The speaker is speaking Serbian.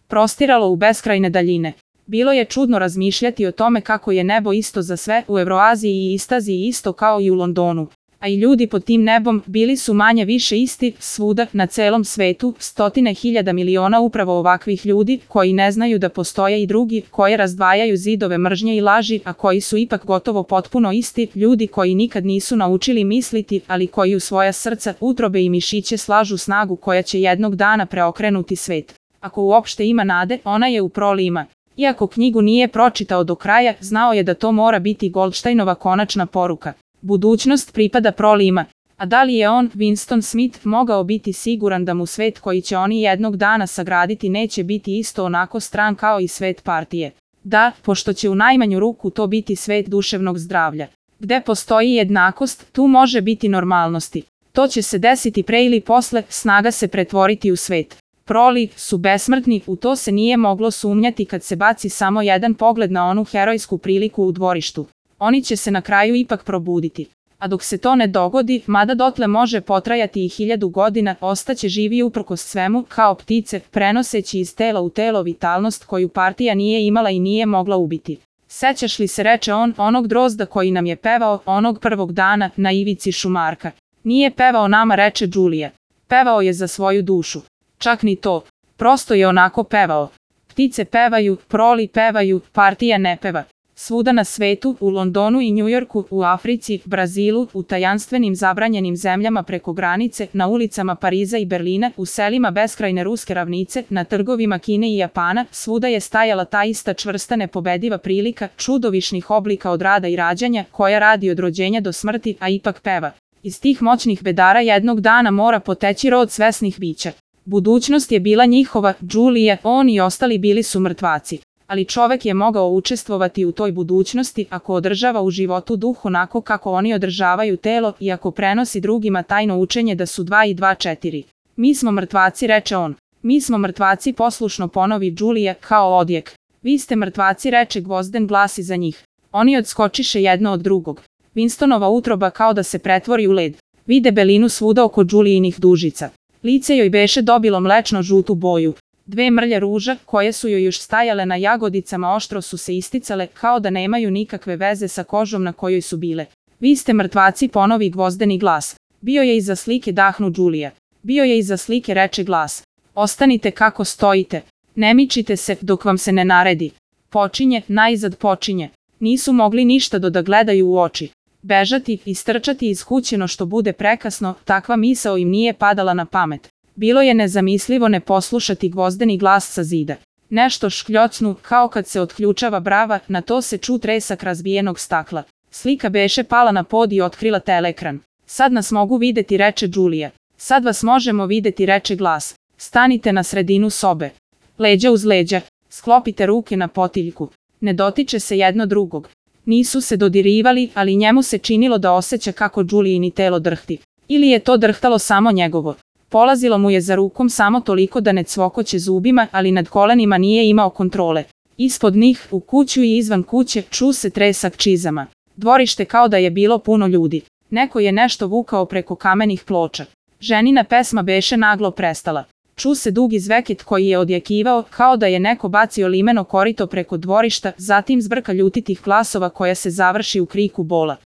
prostiralo u beskrajne daljine. Bilo je čudno razmišljati o tome kako je nebo isto za sve u Evroaziji i Istaziji isto kao i u Londonu. A i ljudi pod tim nebom bili su manje više isti svuda na celom svetu, stotine hiljada miliona upravo ovakvih ljudi koji ne znaju da postoje i drugi, koji razdvajaju zidove mržnje i laži, a koji su ipak gotovo potpuno isti, ljudi koji nikad nisu naučili misliti, ali koji u svoja srca, utrobe i mišiće slažu snagu koja će jednog dana preokrenuti svet. Ako uopšte ima nade, ona je u Prolima. Iako knjigu nije pročitao do kraja, znao je da to mora biti Goldsteinova konačna poruka. Budućnost pripada Prolima. A da li je on, Winston Smith, mogao biti siguran da mu svet koji će oni jednog dana sagraditi neće biti isto onako stran kao i svet partije? Da, pošto će u najmanju ruku to biti svet duševnog zdravlja. Gde postoji jednakost, tu može biti normalnosti. To će se desiti pre ili posle, snaga se pretvoriti u svet. Proli su besmrtni, u to se nije moglo sumnjati kad se baci samo jedan pogled na onu herojsku priliku u dvorištu. Oni će se na kraju ipak probuditi. A dok se to ne dogodi, mada dotle može potrajati i 1000 godina, ostaće živi uprkos svemu, kao ptice, prenoseći iz tela u telo vitalnost koju partija nije imala i nije mogla ubiti. Sećaš li se, reče on, onog drozda koji nam je pevao, onog prvog dana, na ivici šumarka? Nije pevao nama, reče Julia. Pevao je za svoju dušu. Čak ni to. Prosto je onako pevao. Ptice pevaju, proli pevaju, partija ne peva. Svuda na svetu, u Londonu i Njujorku, u Africi, Brazilu, u tajanstvenim zabranjenim zemljama preko granice, na ulicama Pariza i Berlina, u selima beskrajne ruske ravnice, na trgovima Kine i Japana, svuda je stajala ta ista čvrsta nepobediva prilika, čudovišnih oblika od rada i rađanja, koja radi od rođenja do smrti, a ipak peva. Iz tih moćnih bedara jednog dana mora poteći rod svesnih bića. Budućnost je bila njihova, Julia, on i ostali bili su mrtvaci. Ali čovek je mogao učestvovati u toj budućnosti ako održava u životu duh onako kako oni održavaju telo i ako prenosi drugima tajno učenje da su 2 i 2 4. Mi smo mrtvaci, reče on. Mi smo mrtvaci, poslušno ponovi Julia kao odjek. Vi ste mrtvaci, reče Gvozden glas iza njih. Oni odskočiše jedno od drugog. Winstonova utroba kao da se pretvori u led. Vide belinu svuda oko Julijinih dužica. Lice joj beše dobilo mlečno-žutu boju. 2 mrlje ruža, koje su joj još stajale na jagodicama, oštro su se isticale, kao da nemaju nikakve veze sa kožom na kojoj su bile. Vi ste mrtvaci, ponovi Gvozdeni glas. Bio je iza slike, dahnu Julia. Bio je iza slike, reče glas. Ostanite kako stojite. Ne mičite se, dok vam se ne naredi. Počinje, najzad počinje. Nisu mogli ništa da gledaju u oči. Bežati, istrčati iz kuće no što bude prekasno, takva misao im nije padala na pamet. Bilo je nezamislivo ne poslušati Gvozdeni glas sa zida. Nešto škljocnu, kao kad se otključava brava, na to se ču tresak razbijenog stakla. Slika beše pala na pod i otkrila telekran. Sad nas mogu videti, reče Julia. Sad vas možemo videti, reče glas. Stanite na sredinu sobe. Leđa uz leđa. Sklopite ruke na potiljku. Ne dotiče se jedno drugog. Nisu se dodirivali, ali njemu se činilo da osjeća kako Julijini telo drhti. Ili je to drhtalo samo njegovo. Polazilo mu je za rukom samo toliko da ne cvokoće zubima, ali nad kolenima nije imao kontrole. Ispod njih, u kuću i izvan kuće, ču se tresak čizama. Dvorište kao da je bilo puno ljudi. Neko je nešto vukao preko kamenih ploča. Ženina pesma beše naglo prestala. Ču se dugi zveket koji je odjekivao, kao da je neko bacio limeno korito preko dvorišta, zatim zbrka ljutitih glasova koja se završi u kriku bola.